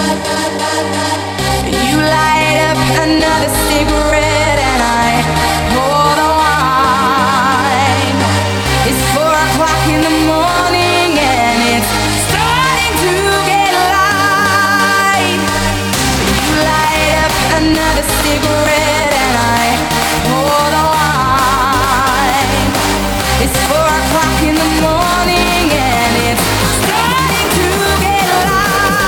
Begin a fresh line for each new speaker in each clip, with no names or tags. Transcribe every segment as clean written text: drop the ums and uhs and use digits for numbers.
You light up another cigarette and I pour the wine. It's 4 o'clock in the morning and it's starting to get light. You light up another cigarette and I pour the wine. It's 4 o'clock in the morning and it's starting to get light.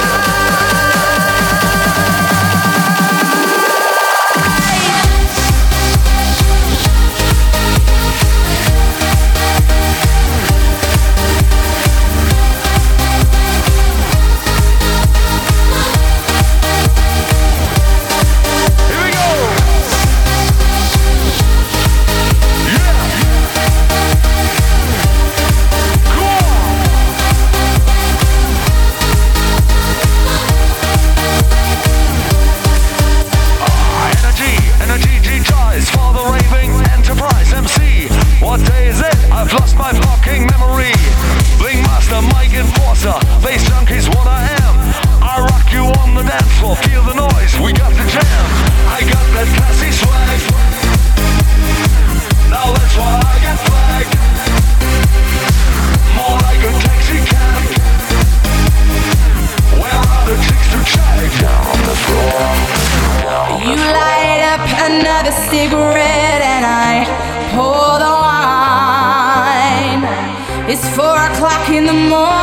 What day is it? I've lost my blocking memory. Bling master, mic enforcer, bass junkie's what I am. I rock you on the dance floor, feel the noise, we got the jam. I got that classy swag. Now that's why I get flagged. More like a taxi cab. Where are the chicks to check? Down on the floor.
You light up another cigarette and I pour the wine. It's 4 o'clock in the morning.